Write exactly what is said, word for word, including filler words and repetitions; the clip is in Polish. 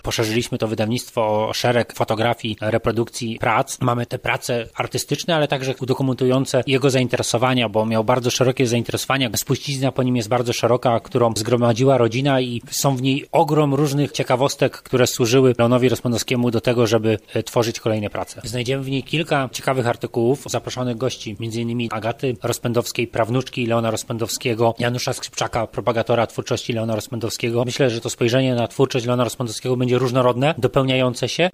Poszerzyliśmy to wydawnictwo o szereg fotografii, reprodukcji prac. Mamy te prace artystyczne, ale także dokumentujące jego zainteresowania, bo miał bardzo szerokie zainteresowania. Spuścizna po nim jest bardzo szeroka, którą zgromadziła rodzina i są w niej ogrom różnych ciekawostek, które służyły Leonowi Rozpędowskiemu do tego, żeby tworzyć kolejne prace. Znajdziemy w niej kilka ciekawych artykułów, zaproszonych gości, m.in. Agaty Rozpędowskiej, prawnuczki Leona Rozpędowskiego, Janusza Skrzypczaka, propagatora twórczości Leona Rozpędowskiego. Myślę, że to spojrzenie na twórczość Leona Rozpędowskiego będzie różnorodne, dopełniające się.